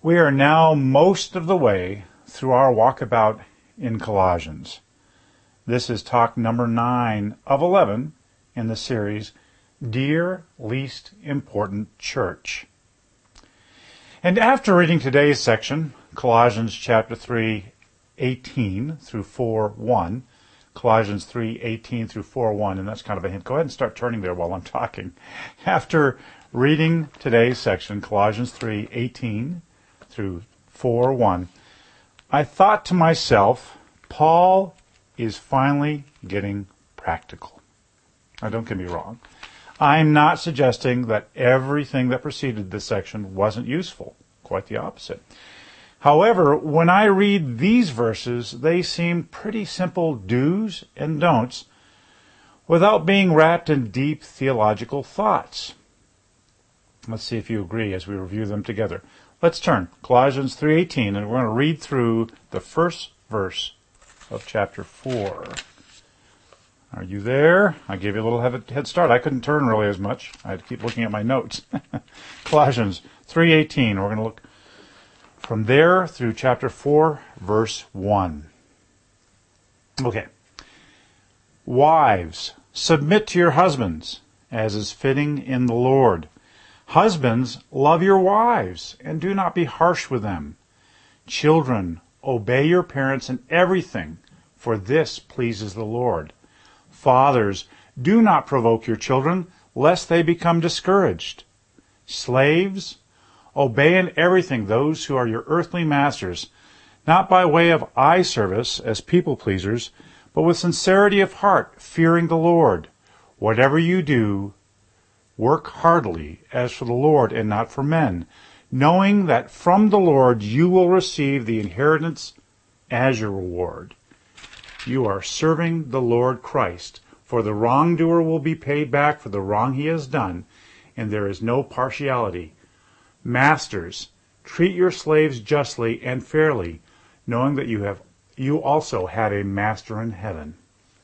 We are now most of the way through our walkabout in Colossians. This is talk number 9 of 11 in the series, Dear Least Important Church. And after reading today's section, Colossians chapter 3:18 through 4:1, Colossians 3:18 through 4:1, and that's kind of a hint. Go ahead and start turning there while I'm talking. After reading today's section, Colossians 3:18 through 4:1, I thought to myself, Paul is finally getting practical. Now, don't get me wrong. I'm not suggesting that everything that preceded this section wasn't useful. Quite the opposite. However, when I read these verses, they seem pretty simple do's and don'ts without being wrapped in deep theological thoughts. Let's see if you agree as we review them together. Let's turn, Colossians 3:18, and we're going to read through the first verse of chapter 4. Are you there? I gave you a little head start. I couldn't turn really as much. I had to keep looking at my notes. Colossians 3:18. We're going to look from there through chapter 4, verse 1. Okay. Wives, submit to your husbands, as is fitting in the Lord. Husbands, love your wives, and do not be harsh with them. Children, obey your parents in everything, for this pleases the Lord. Fathers, do not provoke your children, lest they become discouraged. Slaves, obey in everything those who are your earthly masters, not by way of eye service as people pleasers, but with sincerity of heart, fearing the Lord. Whatever you do, work heartily as for the Lord and not for men, knowing that from the Lord you will receive the inheritance as your reward. You are serving the Lord Christ, for the wrongdoer will be paid back for the wrong he has done, and there is no partiality. Masters, treat your slaves justly and fairly, knowing that you also had a master in heaven.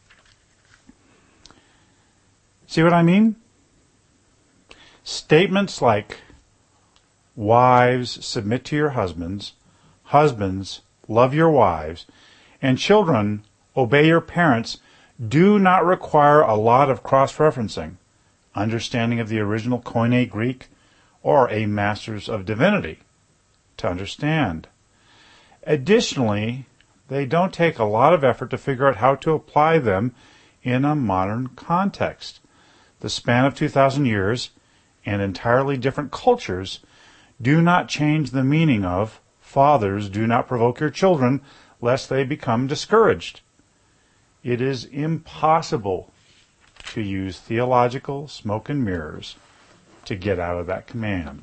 See what I mean? Statements like, wives, submit to your husbands, husbands, love your wives, and children, obey your parents, do not require a lot of cross-referencing, understanding of the original Koine Greek, or a Master's of Divinity to understand. Additionally, they don't take a lot of effort to figure out how to apply them in a modern context. The span of 2,000 years and entirely different cultures do not change the meaning of fathers, do not provoke your children lest they become discouraged. It is impossible to use theological smoke and mirrors to get out of that command.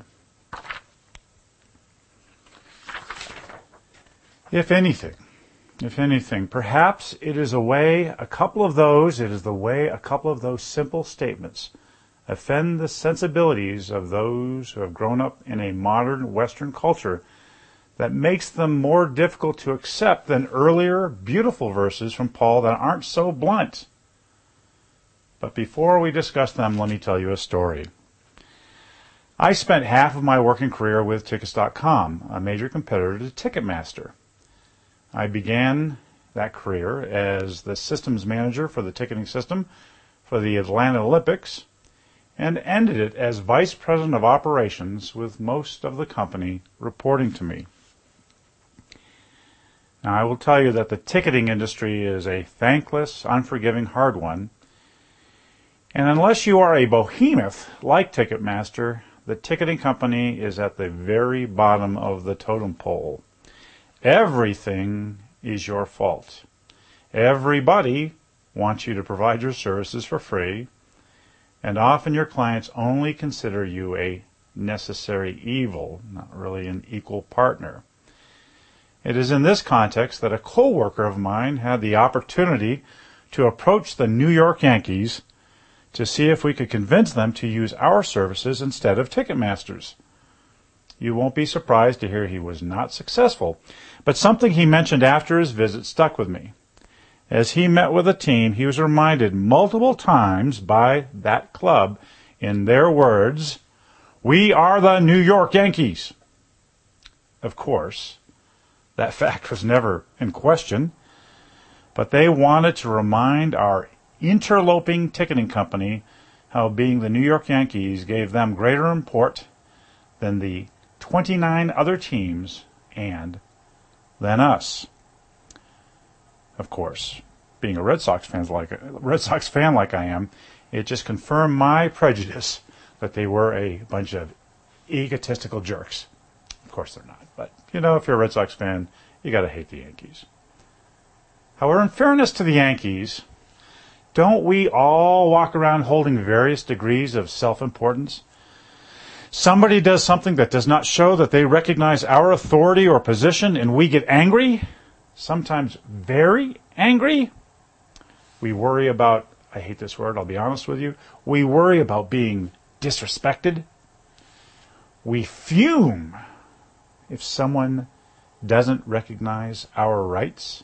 If anything, perhaps it is the way a couple of those simple statements offend the sensibilities of those who have grown up in a modern Western culture that makes them more difficult to accept than earlier beautiful verses from Paul that aren't so blunt. But before we discuss them, let me tell you a story. I spent half of my working career with Tickets.com, a major competitor to Ticketmaster. I began that career as the systems manager for the ticketing system for the Atlanta Olympics and ended it as vice president of operations with most of the company reporting to me. Now, I will tell you that the ticketing industry is a thankless, unforgiving, hard one. And unless you are a behemoth like Ticketmaster, the ticketing company is at the very bottom of the totem pole. Everything is your fault. Everybody wants you to provide your services for free, and often your clients only consider you a necessary evil, not really an equal partner. It is in this context that a co-worker of mine had the opportunity to approach the New York Yankees to see if we could convince them to use our services instead of Ticketmaster's. You won't be surprised to hear he was not successful, but something he mentioned after his visit stuck with me. As he met with the team, he was reminded multiple times by that club, in their words, "We are the New York Yankees." of course. That fact was never in question. But they wanted to remind our interloping ticketing company how being the New York Yankees gave them greater import than the 29 other teams and than us. Of course, being a Red Sox fan like I am, it just confirmed my prejudice that they were a bunch of egotistical jerks. Of course they're not. But, if you're a Red Sox fan, you got to hate the Yankees. However, in fairness to the Yankees, don't we all walk around holding various degrees of self-importance? Somebody does something that does not show that they recognize our authority or position, and we get angry, sometimes very angry. We worry about, I hate this word, I'll be honest with you, we worry about being disrespected. We fume if someone doesn't recognize our rights.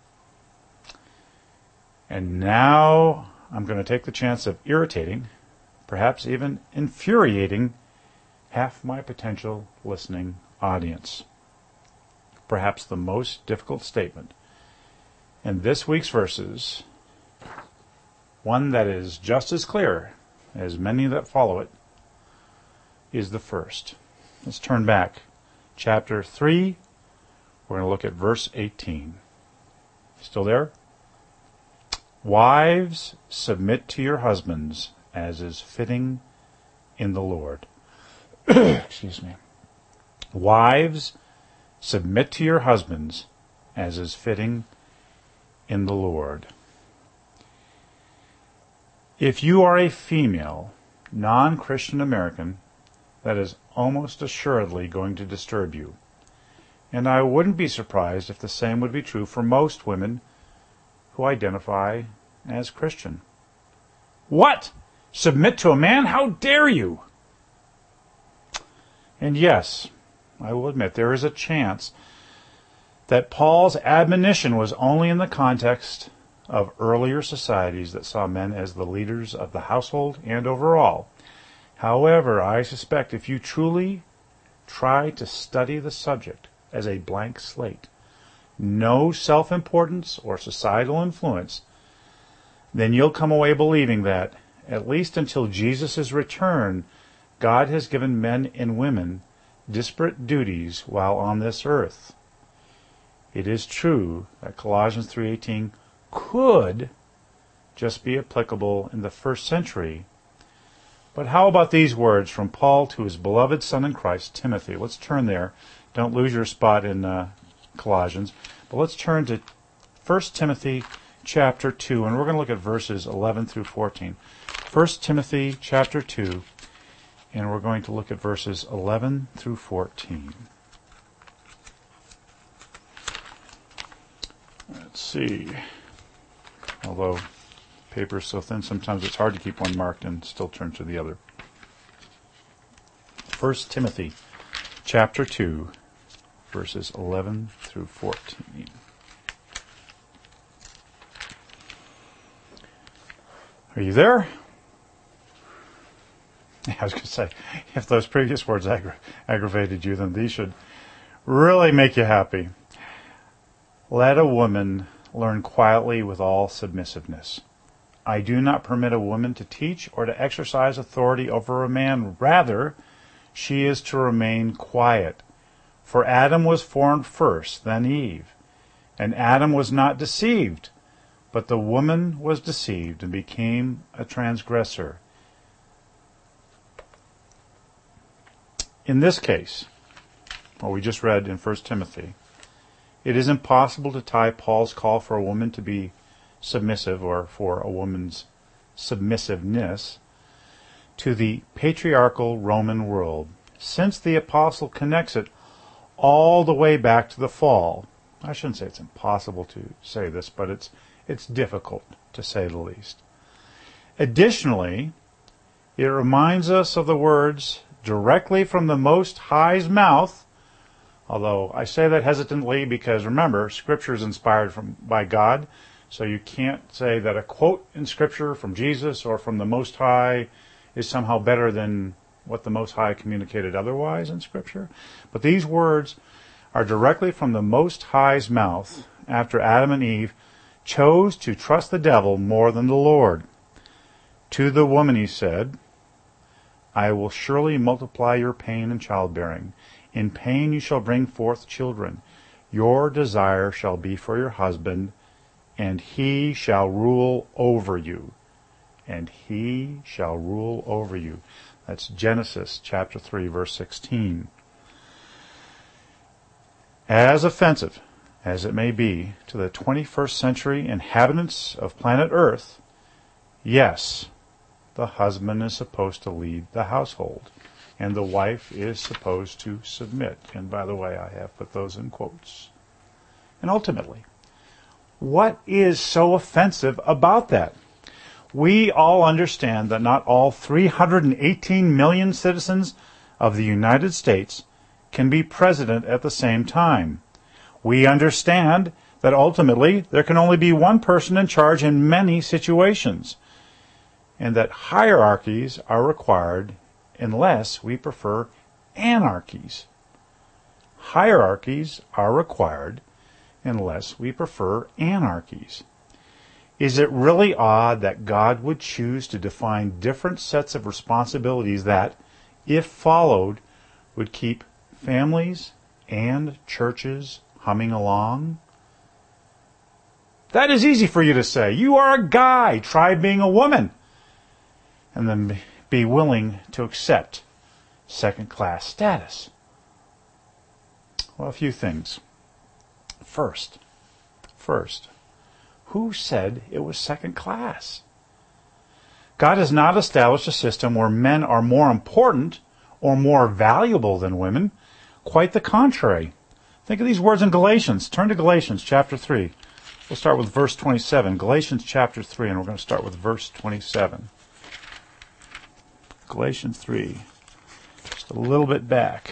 And now I'm going to take the chance of irritating, perhaps even infuriating, half my potential listening audience. Perhaps the most difficult statement in this week's verses, one that is just as clear as many that follow it, is the first. Let's turn back. Chapter 3, we're going to look at verse 18. Still there? Wives, submit to your husbands as is fitting in the Lord. Excuse me. Wives, submit to your husbands as is fitting in the Lord. If you are a female, non-Christian American, that is almost assuredly going to disturb you. And I wouldn't be surprised if the same would be true for most women who identify as Christian. What? Submit to a man? How dare you? And yes, I will admit there is a chance that Paul's admonition was only in the context of earlier societies that saw men as the leaders of the household and overall. However, I suspect if you truly try to study the subject as a blank slate, no self-importance or societal influence, then you'll come away believing that, at least until Jesus' return, God has given men and women disparate duties while on this earth. It is true that Colossians 3:18 could just be applicable in the first century. But how about these words from Paul to his beloved son in Christ, Timothy? Let's turn there. Don't lose your spot in Colossians. But let's turn to 1 Timothy chapter 2, and we're going to look at verses 11 through 14. 1 Timothy chapter 2, and we're going to look at verses 11 through 14. Let's see. Although paper is so thin, sometimes it's hard to keep one marked and still turn to the other. 1 Timothy chapter 2, verses 11 through 14. Are you there? I was going to say, if those previous words aggravated you, then these should really make you happy. Let a woman learn quietly with all submissiveness. I do not permit a woman to teach or to exercise authority over a man. Rather, she is to remain quiet. For Adam was formed first, then Eve. And Adam was not deceived, but the woman was deceived and became a transgressor. In this case, what we just read in 1 Timothy, it is impossible to tie Paul's call for a woman to be submissive, or for a woman's submissiveness, to the patriarchal Roman world, since the apostle connects it all the way back to the fall. I shouldn't say it's impossible to say this, but it's difficult, to say the least. Additionally, it reminds us of the words directly from the Most High's mouth, although I say that hesitantly because, remember, Scripture is inspired by God, so you can't say that a quote in Scripture from Jesus or from the Most High is somehow better than what the Most High communicated otherwise in Scripture. But these words are directly from the Most High's mouth after Adam and Eve chose to trust the devil more than the Lord. To the woman he said, I will surely multiply your pain in childbearing. In pain you shall bring forth children. Your desire shall be for your husband, and he shall rule over you. And he shall rule over you. That's Genesis chapter 3, verse 16. As offensive as it may be to the 21st century inhabitants of planet Earth, yes, the husband is supposed to lead the household, and the wife is supposed to submit. And by the way, I have put those in quotes. And ultimately, what is so offensive about that? We all understand that not all 318 million citizens of the United States can be president at the same time. We understand that ultimately there can only be one person in charge in many situations, and that hierarchies are required unless we prefer anarchies. Hierarchies are required unless we prefer anarchies. Is it really odd that God would choose to define different sets of responsibilities that, if followed, would keep families and churches humming along? That is easy for you to say. You are a guy. Try being a woman. And then be willing to accept second-class status. Well, a few things. First, who said it was second class? God has not established a system where men are more important or more valuable than women. Quite the contrary. Think of these words in Galatians. Turn to Galatians chapter 3. We'll start with verse 27. Galatians chapter 3, and we're going to start with verse 27. Galatians 3. Just a little bit back.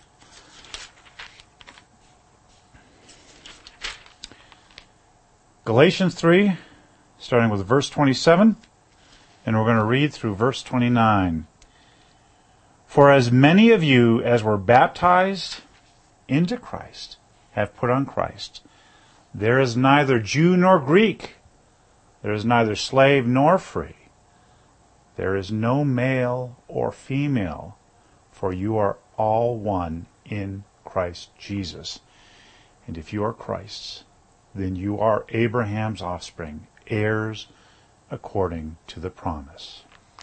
Galatians 3, starting with verse 27, and we're going to read through verse 29. For as many of you as were baptized into Christ have put on Christ. There is neither Jew nor Greek. There is neither slave nor free. There is no male or female, for you are all one in Christ Jesus. And if you are Christ's, then you are Abraham's offspring, heirs according to the promise.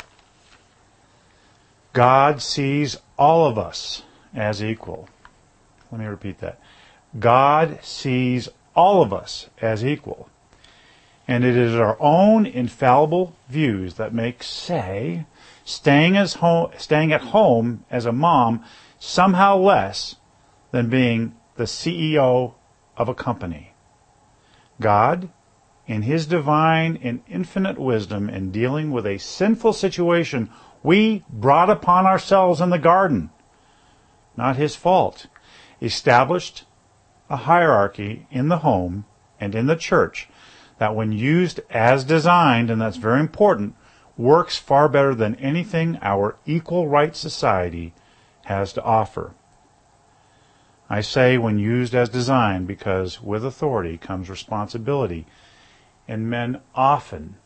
God sees all of us as equal. Let me repeat that. God sees all of us as equal. And it is our own infallible views that make, say, staying at home as a mom somehow less than being the CEO of a company. God, in His divine and infinite wisdom in dealing with a sinful situation we brought upon ourselves in the garden, not His fault, established a hierarchy in the home and in the church that when used as designed, and that's very important, works far better than anything our equal rights society has to offer. I say when used as designed because with authority comes responsibility, and men often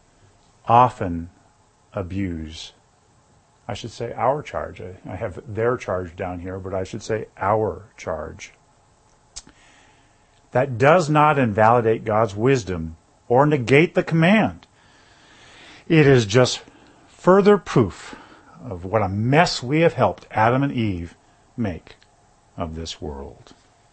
abuse. I should say our charge. I have their charge down here, but I should say our charge. That does not invalidate God's wisdom or negate the command. It is just further proof of what a mess we have helped Adam and Eve make of this world.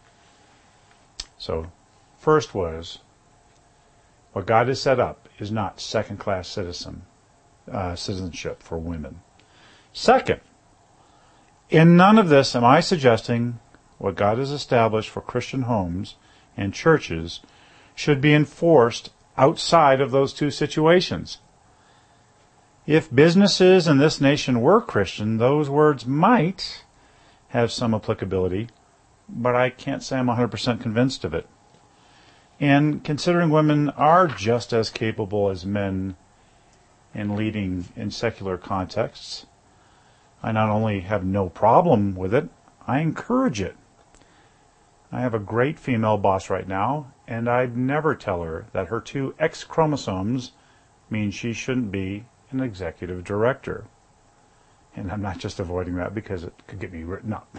So, first was, what God has set up is not second-class citizenship for women. Second, in none of this am I suggesting what God has established for Christian homes and churches should be enforced outside of those two situations. If businesses in this nation were Christian, those words might have some applicability, but I can't say I'm 100% convinced of it. And considering women are just as capable as men in leading in secular contexts, I not only have no problem with it, I encourage it. I have a great female boss right now, and I'd never tell her that her 2 X chromosomes mean she shouldn't be an executive director. And I'm not just avoiding that because it could get me written up.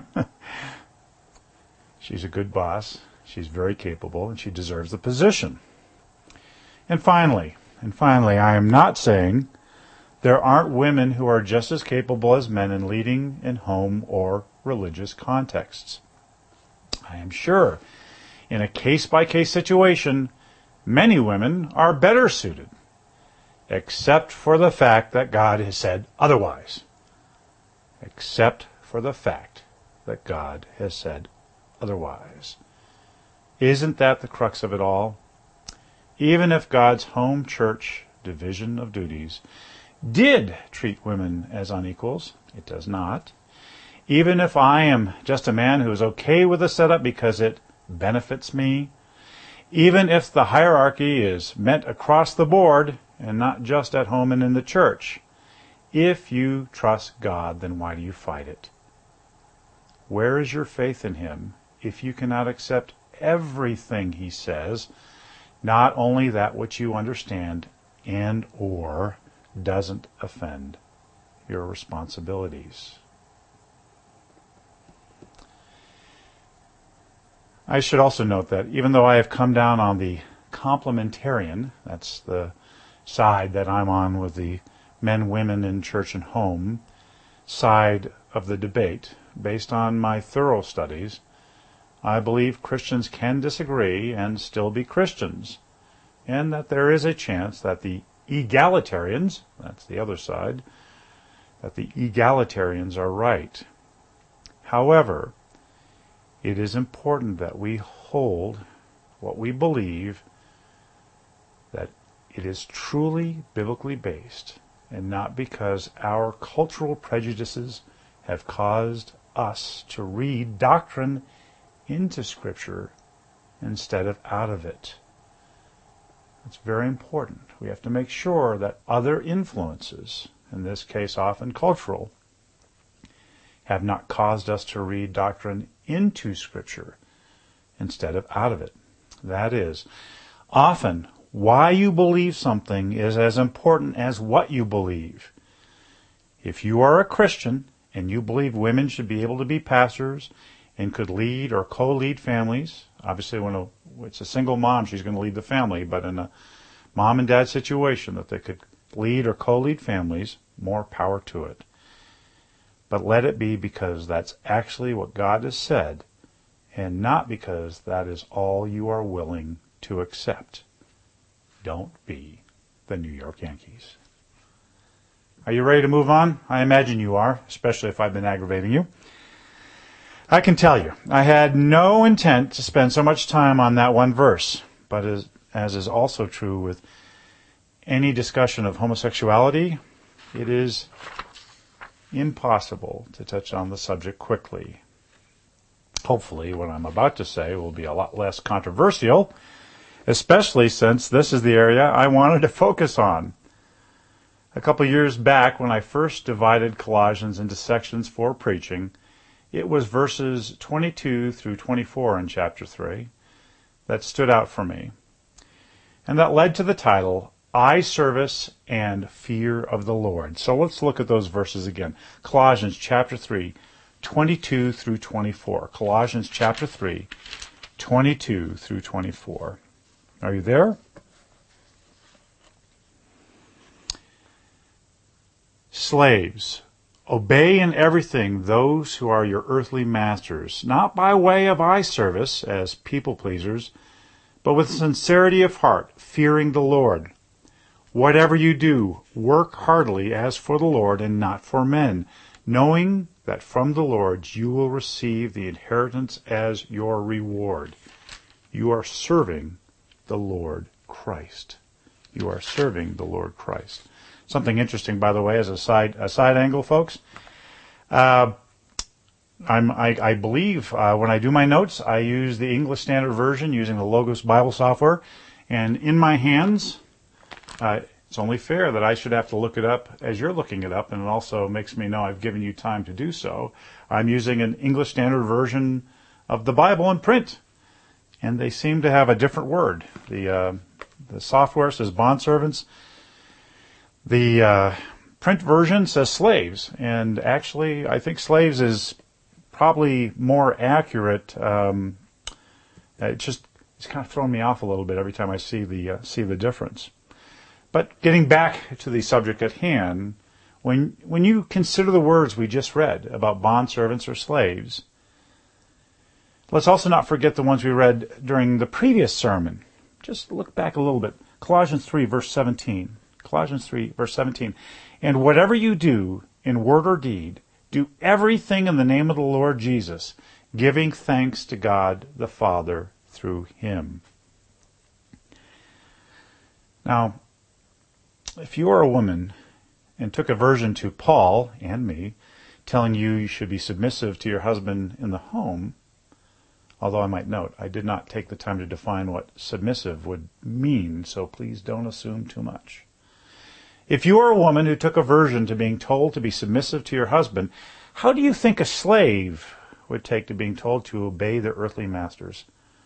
She's a good boss, she's very capable, and she deserves the position. And finally, I am not saying there aren't women who are just as capable as men in leading in home or religious contexts. I am sure in a case-by-case situation, many women are better suited, except for the fact that God has said otherwise. Except for the fact that God has said otherwise. Isn't that the crux of it all? Even if God's home church division of duties did treat women as unequals, it does not. Even if I am just a man who is okay with the setup because it benefits me, even if the hierarchy is meant across the board and not just at home and in the church, if you trust God, then why do you fight it? Where is your faith in Him if you cannot accept everything He says, not only that which you understand and or doesn't offend your responsibilities? I should also note that even though I have come down on the complementarian, that's the side that I'm on with the men, women in church and home side of the debate, based on my thorough studies, I believe Christians can disagree and still be Christians, and that there is a chance that the egalitarians, that's the other side, that the egalitarians are right. However, it is important that we hold what we believe, that it is truly biblically based, and not because our cultural prejudices have caused us to read doctrine into Scripture instead of out of it. It's very important. We have to make sure that other influences, in this case often cultural, have not caused us to read doctrine into Scripture instead of out of it. That is, often why you believe something is as important as what you believe. If you are a Christian and you believe women should be able to be pastors and could lead or co-lead families, obviously when it's a single mom, she's going to lead the family, but in a mom and dad situation that they could lead or co-lead families, more power to it. But let it be because that's actually what God has said, and not because that is all you are willing to accept. Don't be the New York Yankees. Are you ready to move on? I imagine you are, especially if I've been aggravating you. I can tell you, I had no intent to spend so much time on that one verse, but as is also true with any discussion of homosexuality, it is impossible to touch on the subject quickly. Hopefully, what I'm about to say will be a lot less controversial, especially since this is the area I wanted to focus on. A couple years back, when I first divided Colossians into sections for preaching, it was verses 22 through 24 in chapter 3 that stood out for me, and that led to the title, Eye Service and Fear of the Lord. So let's look at those verses again. Colossians chapter 3, 22 through 24. Colossians chapter 3, 22 through 24. Are you there? Slaves, obey in everything those who are your earthly masters, not by way of eye service as people pleasers, but with sincerity of heart, fearing the Lord. Whatever you do, work heartily as for the Lord and not for men, knowing that from the Lord you will receive the inheritance as your reward. You are serving the Lord Christ. You are serving the Lord Christ. Something interesting, by the way, as a side angle, folks. I believe when I do my notes, I use the English Standard Version using the Logos Bible software. And in my hands, it's only fair that I should have to look it up as you're looking it up, and it also makes me know I've given you time to do so. I'm using an English Standard Version of the Bible in print. And they seem to have a different word. The software says bondservants. The print version says slaves. And actually, I think slaves is probably more accurate. It's kind of thrown me off a little bit every time I see the difference. But getting back to the subject at hand, when you consider the words we just read about bondservants or slaves, let's also not forget the ones we read during the previous sermon. Just look back a little bit. Colossians 3, verse 17. Colossians 3, verse 17. And whatever you do, in word or deed, do everything in the name of the Lord Jesus, giving thanks to God the Father through Him. Now, if you are a woman and took aversion to Paul and me telling you should be submissive to your husband in the home, although I might note, I did not take the time to define what submissive would mean, so please don't assume too much. If you are a woman who took aversion to being told to be submissive to your husband, how do you think a slave would take to being told to obey their earthly masters?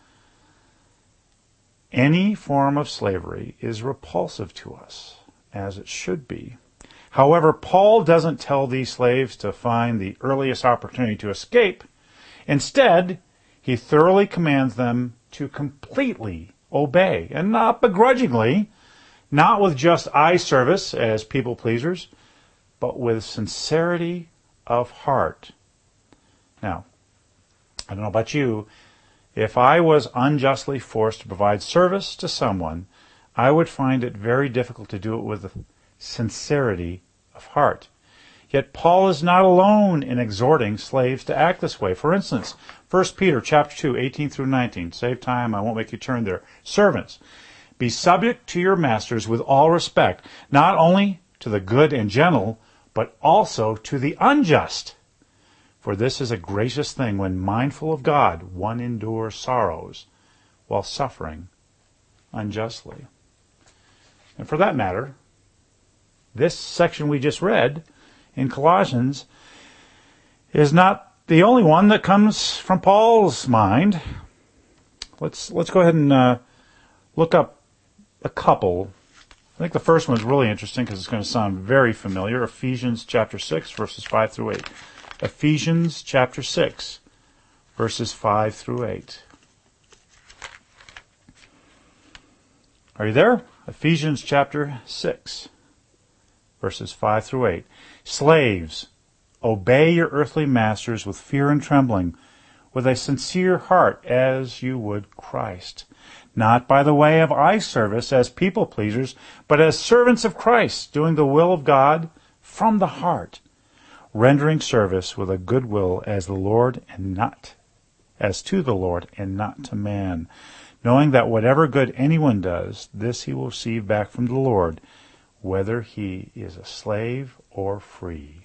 Any form of slavery is repulsive to us, as it should be. However, Paul doesn't tell these slaves to find the earliest opportunity to escape. Instead, he thoroughly commands them to completely obey, and not begrudgingly, not with just eye service as people pleasers, but with sincerity of heart. Now, I don't know about you, if I was unjustly forced to provide service to someone, I would find it very difficult to do it with sincerity of heart. Yet Paul is not alone in exhorting slaves to act this way. For instance, 1 Peter chapter 2, 18 through 19. Save time, I won't make you turn there. Servants, be subject to your masters with all respect, not only to the good and gentle, but also to the unjust. For this is a gracious thing when mindful of God, one endures sorrows while suffering unjustly. And for that matter, this section we just read in Colossians is not the only one that comes from Paul's mind. Let's go ahead and look up a couple. I think the first one is really interesting because it's going to sound very familiar. Ephesians chapter 6, verses 5 through 8. Ephesians chapter 6, verses 5 through 8. Are you there? Ephesians chapter 6, verses 5 through 8. Slaves, obey your earthly masters with fear and trembling, with a sincere heart as you would Christ, not by the way of eye service as people pleasers, but as servants of Christ, doing the will of God from the heart, rendering service with a good will as the Lord and not as to the Lord and not to man, knowing that whatever good anyone does, this he will receive back from the Lord, whether he is a slave or free.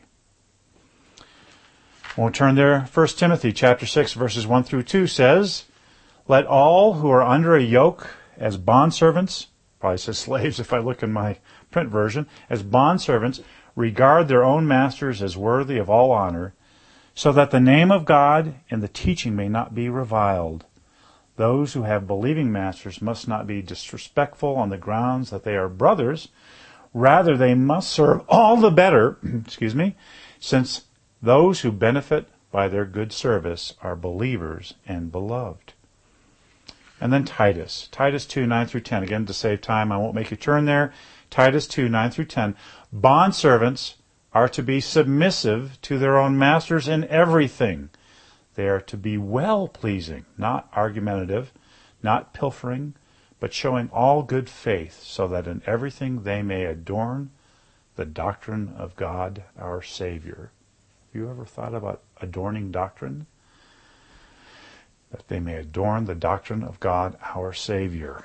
We'll turn there. 1 Timothy chapter 6, verses 1 through 2 says, let all who are under a yoke as bondservants, probably says slaves if I look in my print version, as bondservants, regard their own masters as worthy of all honor, so that the name of God and the teaching may not be reviled. Those who have believing masters must not be disrespectful on the grounds that they are brothers. Rather, they must serve all the better, since those who benefit by their good service are believers and beloved. And then Titus 2, 9 through 10. Again, to save time, I won't make you turn there. Titus 2, 9 through 10. Bondservants are to be submissive to their own masters in everything. They are to be well-pleasing, not argumentative, not pilfering, but showing all good faith, so that in everything they may adorn the doctrine of God our Savior. Have you ever thought about adorning doctrine? That they may adorn the doctrine of God our Savior.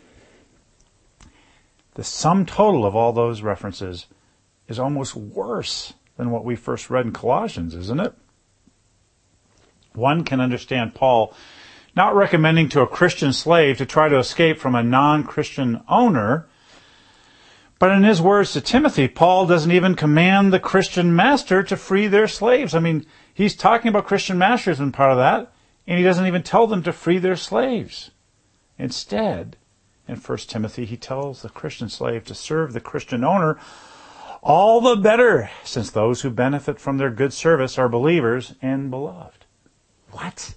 The sum total of all those references is almost worse than what we first read in Colossians, isn't it? One can understand Paul not recommending to a Christian slave to try to escape from a non-Christian owner, but in his words to Timothy, Paul doesn't even command the Christian master to free their slaves. I mean, he's talking about Christian masters in part of that, And he doesn't even tell them to free their slaves. Instead, in 1 Timothy, he tells the Christian slave to serve the Christian owner all the better, since those who benefit from their good service are believers and beloved. What?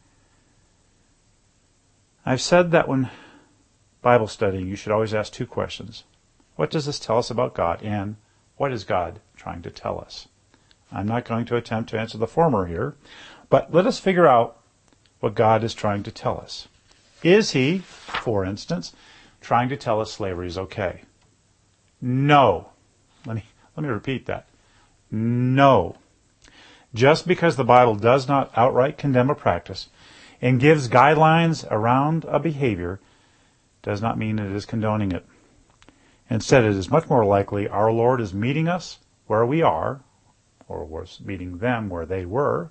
I've said that when Bible studying, you should always ask two questions. What does this tell us about God? And what is God trying to tell us? I'm not going to attempt to answer the former here, but let us figure out what God is trying to tell us. Is he, for instance, trying to tell us slavery is okay? No. Let me repeat that. No. Just because the Bible does not outright condemn a practice and gives guidelines around a behavior does not mean it is condoning it. Instead, it is much more likely our Lord is meeting us where we are, or was meeting them where they were.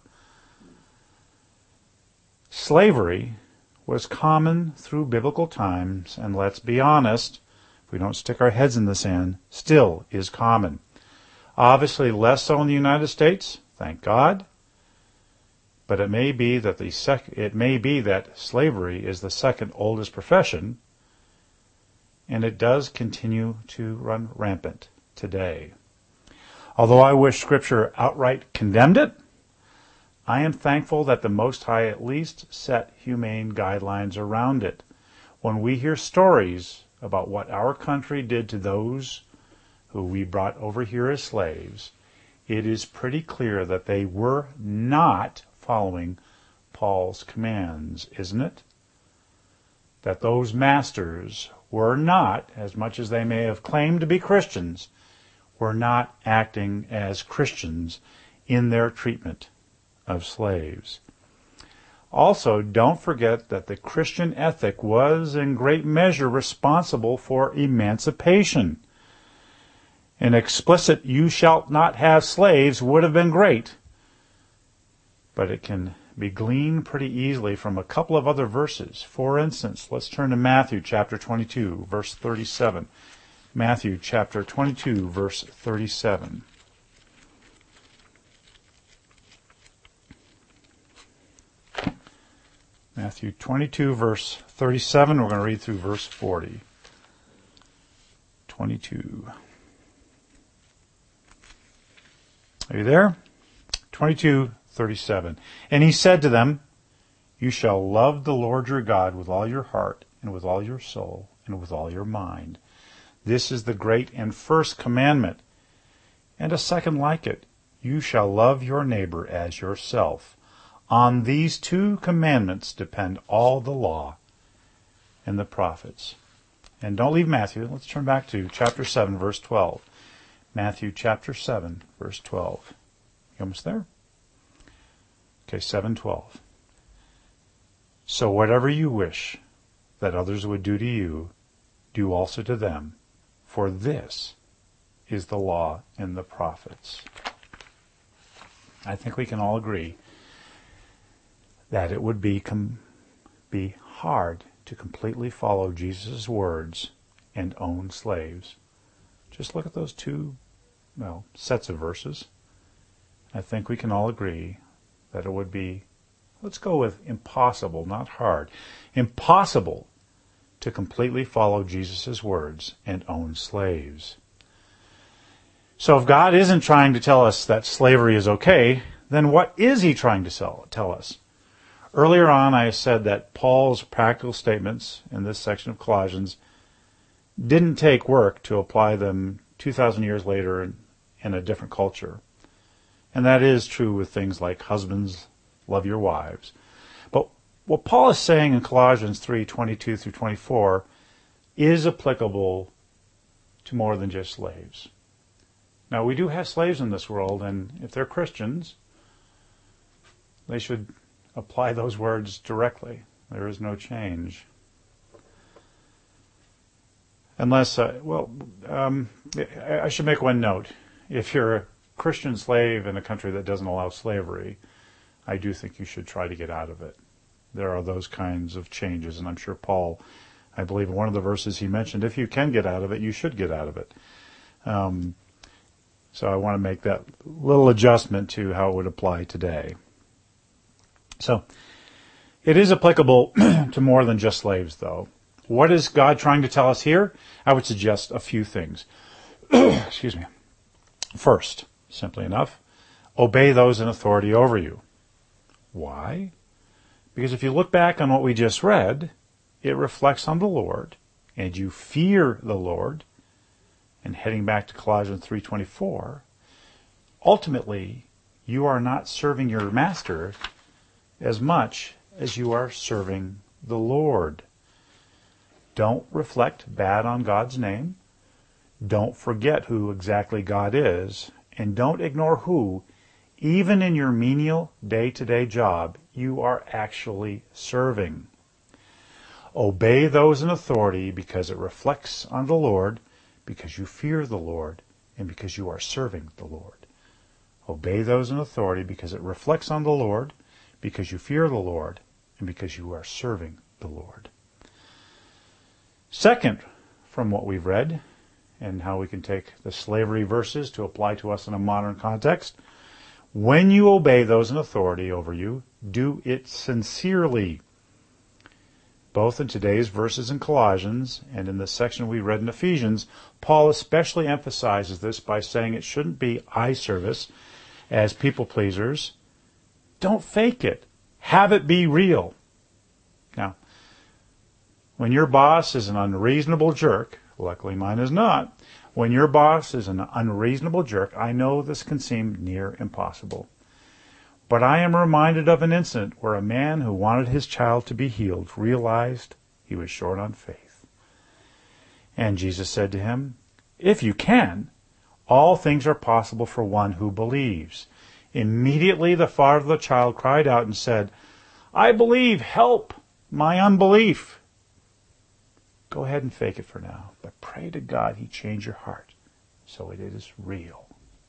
Slavery was common through biblical times, and let's be honest, if we don't stick our heads in the sand, still is common. Obviously less so in the United States, thank God. But it may be that slavery is the second oldest profession, and it does continue to run rampant today. Although I wish Scripture outright condemned it, I am thankful that the Most High at least set humane guidelines around it. When we hear stories about what our country did to those who we brought over here as slaves, it is pretty clear that they were not following Paul's commands, isn't it? That those masters were not, as much as they may have claimed to be Christians, were not acting as Christians in their treatment of slaves. Also, don't forget that the Christian ethic was in great measure responsible for emancipation. An explicit "you shalt not have slaves" would have been great, but it can be gleaned pretty easily from a couple of other verses. For instance, let's turn to Matthew chapter 22, verse 37. Matthew chapter 22, verse 37. Matthew 22, verse 37. We're going to read through verse 40. 22. Are you there? 22:37. And he said to them, "You shall love the Lord your God with all your heart, and with all your soul, and with all your mind. This is the great and first commandment. And a second like it, you shall love your neighbor as yourself. On these two commandments depend all the law and the prophets." And don't leave Matthew. Let's turn back to chapter 7, verse 12. Matthew chapter 7, verse 12. You almost there? Okay, 7:12. "So whatever you wish that others would do to you, do also to them, for this is the law and the prophets." I think we can all agree that it would be hard to completely follow Jesus' words and own slaves. Just look at those two, sets of verses. I think we can all agree that it would be, let's go with impossible, not hard, impossible to completely follow Jesus' words and own slaves. So if God isn't trying to tell us that slavery is okay, then what is he trying to tell us? Earlier on, I said that Paul's practical statements in this section of Colossians didn't take work to apply them 2,000 years later in a different culture. And that is true with things like husbands, love your wives. But what Paul is saying in Colossians 3:22 through 24 is applicable to more than just slaves. Now, we do have slaves in this world, and if they're Christians, they should apply those words directly. There is no change. Unless, I should make one note. If you're a Christian slave in a country that doesn't allow slavery, I do think you should try to get out of it. There are those kinds of changes, and I'm sure Paul, I believe in one of the verses he mentioned, if you can get out of it, you should get out of it. So I want to make that little adjustment to how it would apply today. So, It is applicable to more than just slaves, though. What is God trying to tell us here? I would suggest a few things. Excuse me. First, simply enough, obey those in authority over you. Why? Because if you look back on what we just read, it reflects on the Lord, and you fear the Lord. And heading back to Colossians 3:24, ultimately, you are not serving your master as much as you are serving the Lord. Don't reflect bad on God's name. Don't forget who exactly God is. And don't ignore who, even in your menial day-to-day job, you are actually serving. Obey those in authority because it reflects on the Lord, because you fear the Lord, and because you are serving the Lord. Obey those in authority because it reflects on the Lord, because you fear the Lord, and because you are serving the Lord. Second, from what we've read, and how we can take the slavery verses to apply to us in a modern context, when you obey those in authority over you, do it sincerely. Both in today's verses in Colossians and in the section we read in Ephesians, Paul especially emphasizes this by saying it shouldn't be eye service as people pleasers. Don't fake it. Have it be real. Now, when your boss is an unreasonable jerk, luckily mine is not, when your boss is an unreasonable jerk, I know this can seem near impossible. But I am reminded of an incident where a man who wanted his child to be healed realized he was short on faith. And Jesus said to him, "If you can, all things are possible for one who believes." Immediately the father of the child cried out and said, "I believe, help my unbelief." Go ahead and fake it for now, but pray to God he change your heart so it is real.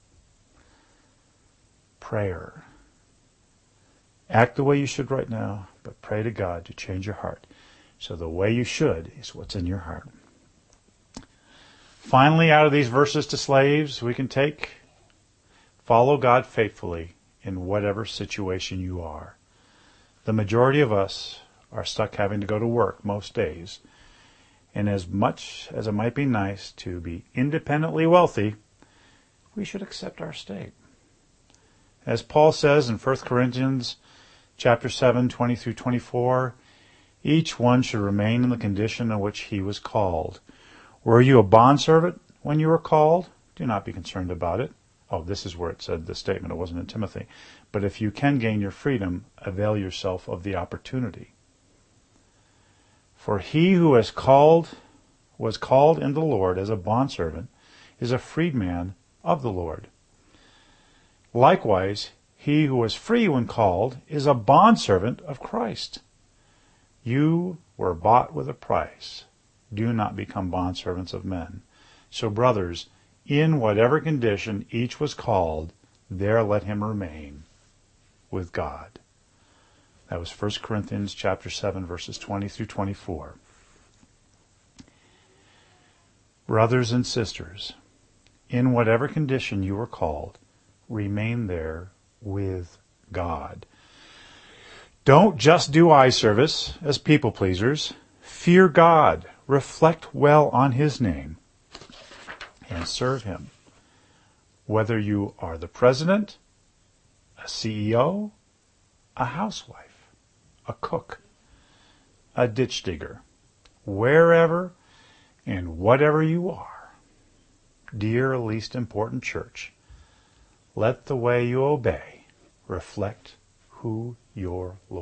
Prayer. Act the way you should right now, but pray to God to change your heart. So the way you should is what's in your heart. Finally, out of these verses to slaves, we can take, follow God faithfully in whatever situation you are. The majority of us are stuck having to go to work most days. And as much as it might be nice to be independently wealthy, we should accept our state. As Paul says in 1 Corinthians chapter 7, 20 through 24, each one should remain in the condition in which he was called. Were you a bondservant when you were called? Do not be concerned about it. Oh, this is where it said the statement. It wasn't in Timothy. But if you can gain your freedom, avail yourself of the opportunity. For he who was called in the Lord as a bondservant is a freedman of the Lord. Likewise, he who was free when called is a bondservant of Christ. You were bought with a price. Do not become bondservants of men. So, brothers, in whatever condition each was called, there let him remain with God. That was 1 Corinthians chapter 7, verses 20 through 24. Brothers and sisters, in whatever condition you were called, remain there with God. Don't just do eye service as people pleasers. Fear God. Reflect well on his name and serve him. Whether you are the president, a CEO, a housewife, a cook, a ditch digger, wherever and whatever you are, dear least important church, let the way you obey reflect who your